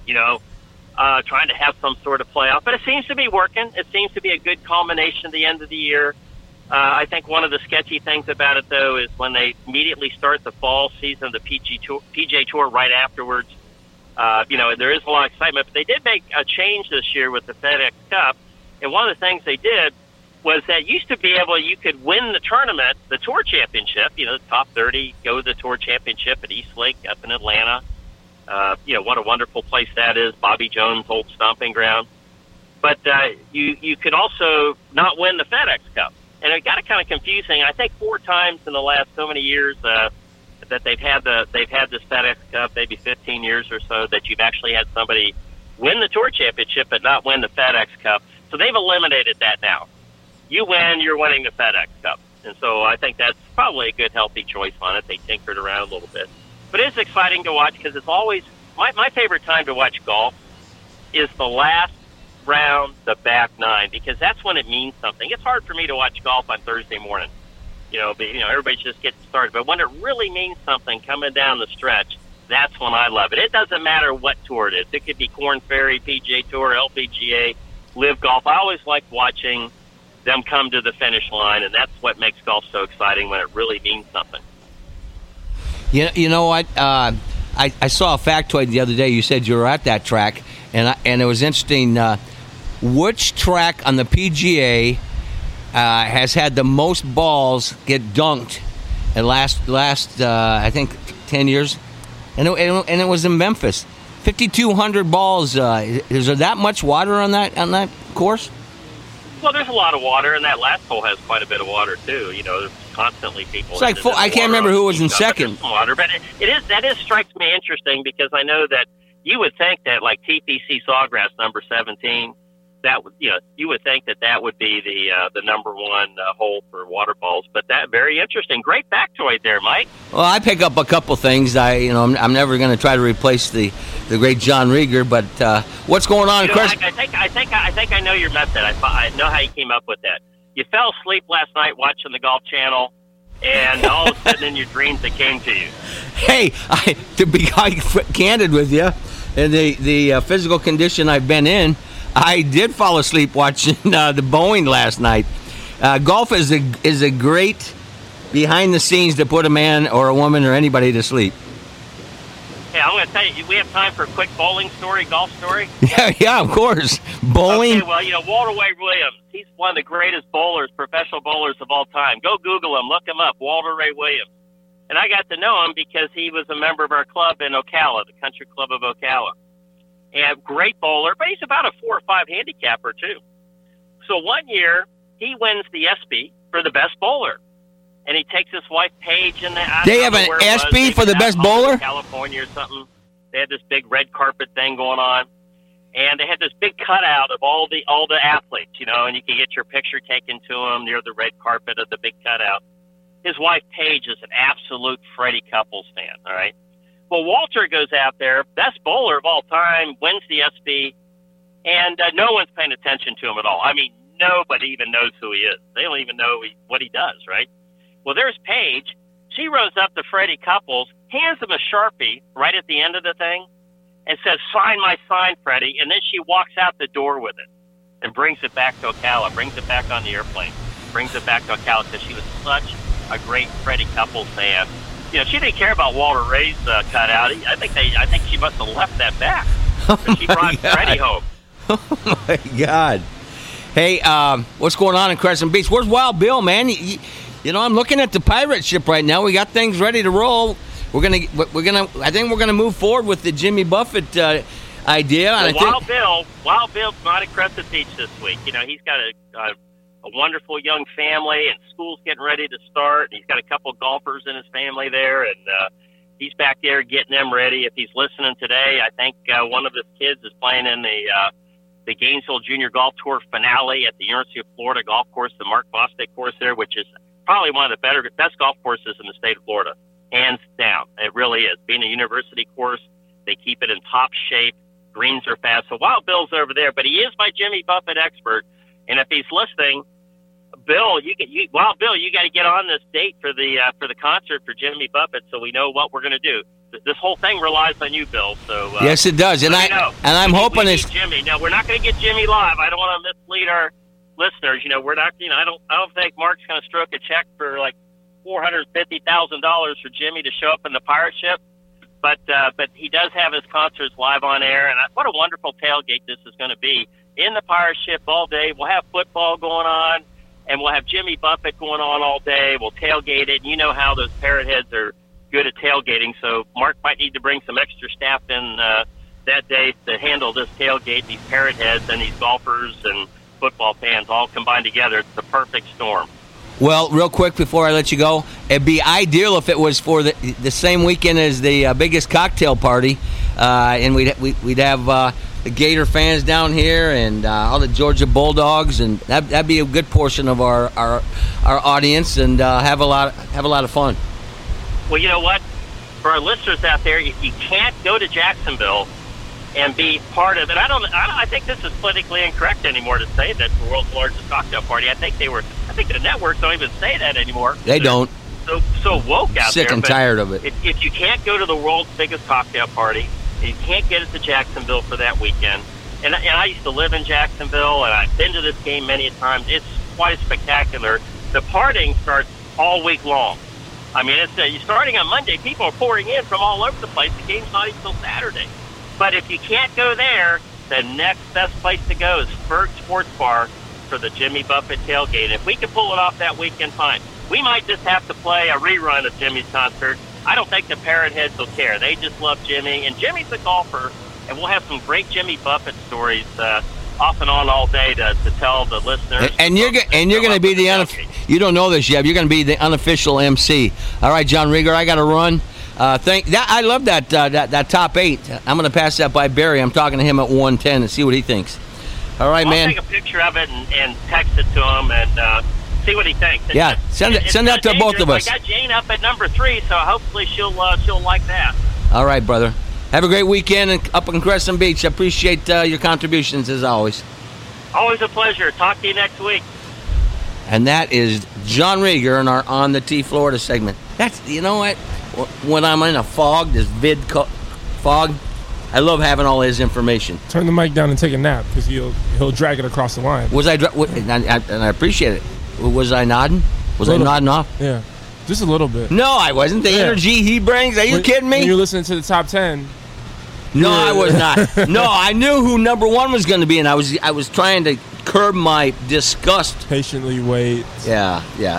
trying to have some sort of playoff. But it seems to be working. It seems to be a good culmination at the end of the year. I think one of the sketchy things about it, though, is when they immediately start the fall season of the PGA Tour right afterwards. There is a lot of excitement. But they did make a change this year with the FedEx Cup. And one of the things they did was that you could win the tournament, the Tour Championship, the top 30, go to the Tour Championship at East Lake up in Atlanta. What a wonderful place that is, Bobby Jones' old stomping ground. But you could also not win the FedEx Cup. And it got kind of confusing. I think 4 times in the last so many years that they've had this FedEx Cup, maybe 15 years or so, that you've actually had somebody win the Tour Championship but not win the FedEx Cup. So they've eliminated that now. You win, you're winning the FedEx Cup. And so I think that's probably a good, healthy choice on it. They tinkered around a little bit. But it's exciting to watch because it's always my favorite time to watch golf is the last round, the back 9, because that's when it means something. It's hard for me to watch golf on Thursday morning. Everybody's just getting started. But when it really means something coming down the stretch, that's when I love it. It doesn't matter what tour it is. It could be Korn Ferry, PGA Tour, LPGA, Live Golf. I always like watching them come to the finish line, and that's what makes golf so exciting when it really means something. You know what? I saw a factoid the other day. You said you were at that track, and it was interesting. Which track on the PGA has had the most balls get dunked in last I think 10 years? And it was in Memphis. 5,200 balls. Is there that much water on that course? Well, there's a lot of water, and that last hole has quite a bit of water too. There's constantly people. It's like I can't remember who was in second. Water, but that strikes me interesting because I know that you would think that like TPC Sawgrass number 17. You would think that would be the number one hole for water balls, but that very interesting. Great factoid there, Mike. Well, I pick up a couple things. I'm never going to try to replace the great John Rieger, but what's going on? I think I know your method. I know how you came up with that. You fell asleep last night watching the Golf Channel, and all of a sudden in your dreams it came to you. Hey, to be candid with you, in the physical condition I've been in, I did fall asleep watching the Boeing last night. Golf is a great behind the scenes to put a man or a woman or anybody to sleep. Hey, I'm going to tell you, we have time for a quick bowling story, golf story? Yeah, of course. Bowling. Okay, well, Walter Ray Williams, he's one of the greatest bowlers, professional bowlers of all time. Go Google him, look him up, Walter Ray Williams. And I got to know him because he was a member of our club in Ocala, the Country Club of Ocala. And great bowler, but he's about a 4 or 5 handicapper too. So one year he wins the ESPY for the best bowler, and he takes his wife Paige in the. They have an ESPY for the best bowler? California or something. They had this big red carpet thing going on, and they had this big cutout of all the athletes, and you could get your picture taken to them near the red carpet of the big cutout. His wife Paige is an absolute Freddie Couples fan. All right. Well, Walter goes out there, best bowler of all time, wins the ESPY, and no one's paying attention to him at all. I mean, nobody even knows who he is. They don't even know what he does, right? Well, there's Paige. She rows up to Freddie Couples, hands him a Sharpie right at the end of the thing, and says, "Sign my sign, Freddie," and then she walks out the door with it and brings it back to Ocala, brings it back on the airplane, brings it back to Ocala because she was such a great Freddie Couples fan. She didn't care about Walter Ray's cutout. I think she must have left that back. But she brought Freddie home. Oh my God! Hey, what's going on in Crescent Beach? Where's Wild Bill, man? You know, I'm looking at the pirate ship right now. We got things ready to roll. I think we're gonna move forward with the Jimmy Buffett idea. Well, Wild Bill's not at Crescent Beach this week. You know, he's got a wonderful young family, and school's getting ready to start. He's got a couple of golfers in his family there, and he's back there getting them ready. If he's listening today, I think one of his kids is playing in the Gainesville Junior Golf Tour finale at the University of Florida golf course, the Mark Bostic course there, which is probably one of the best golf courses in the state of Florida, hands down. It really is. Being a university course, they keep it in top shape. Greens are fast. So Wild Bill's over there, but he is my Jimmy Buffett expert. And if he's listening, Bill, you got to get on this date for the concert for Jimmy Buffett, so we know what we're going to do. This whole thing relies on you, Bill. So yes, it does, and I'm hoping it's Jimmy. Now we're not going to get Jimmy live. I don't want to mislead our listeners. You know, we're not. You know, I don't think Mark's going to stroke a check for like $450,000 for Jimmy to show up in the pirate ship. But he does have his concerts live on air, and what a wonderful tailgate this is going to be in the pirate ship all day. We'll have football going on, and we'll have Jimmy Buffett going on all day. We'll tailgate it. And you know how those parrot heads are good at tailgating, so Mark might need to bring some extra staff in that day to handle this tailgate, these parrot heads and these golfers and football fans all combined together. It's the perfect storm. Well, real quick before I let you go, it'd be ideal if it was for the same weekend as the biggest cocktail party, and we'd have the Gator fans down here and all the Georgia Bulldogs, and that'd be a good portion of our audience, and have a lot of fun. Well, you know what? For our listeners out there, if you can't go to Jacksonville and be part of it, I think this is politically incorrect anymore to say that the world's largest cocktail party. I think the networks don't even say that anymore. They don't. So woke out there. Sick and tired of it. If you can't go to the world's biggest cocktail party, and you can't get it to Jacksonville for that weekend, and I used to live in Jacksonville, and I've been to this game many times. It's quite spectacular. The partying starts all week long. I mean, it's starting on Monday. People are pouring in from all over the place. The game's not even until Saturday. But if you can't go there, the next best place to go is Ferg Sports Bar for the Jimmy Buffett tailgate. If we can pull it off that weekend, fine. We might just have to play a rerun of Jimmy's concert. I don't think the parrot heads will care. They just love Jimmy, and Jimmy's a golfer, and we'll have some great Jimmy Buffett stories off and on all day to tell the listeners. And you're going to be you don't know this yet. You're going to be the unofficial MC. All right, John Rieger, I got to run. I love that top 8. I'm going to pass that by Barry. I'm talking to him at 1:10 and see what he thinks. All right, man. I'll take a picture of it and text it to him and see what he thinks. Yeah, send that to both of us. I got Jane up at number 3, so hopefully she'll like that. All right, brother. Have a great weekend up in Crescent Beach. I appreciate your contributions as always. Always a pleasure. Talk to you next week. And that is John Rieger in our On the Tee Florida segment. You know what? When I'm in a fog, this fog, I love having all his information. Turn the mic down and take a nap because he'll drag it across the line. And I appreciate it. Was I nodding? Was I nodding off? Yeah, just a little bit. No, I wasn't. The energy he brings. Are you kidding me? When you're listening to the top 10. No, I was not. No, I knew who number 1 was going to be, and I was trying to curb my disgust. Patiently wait. Yeah.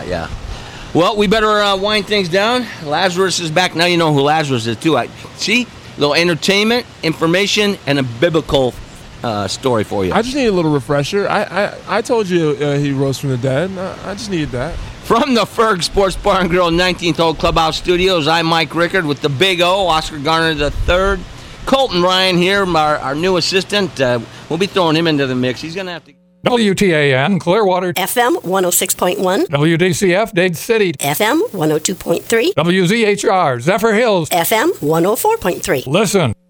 Well, we better wind things down. Lazarus is back. Now you know who Lazarus is, too. See? A little entertainment, information, and a biblical story for you. I just need a little refresher. I told you he rose from the dead. I just needed that. From the Ferg Sports Bar and Grill 19th Hole Clubhouse Studios, I'm Mike Rickard with the Big O, Oscar Garner III. Colton Ryan here, our new assistant. We'll be throwing him into the mix. He's going to have to... WTAN, Clearwater. FM 106.1. WDCF, Dade City. FM 102.3. WZHR, Zephyr Hills. FM 104.3. Listen.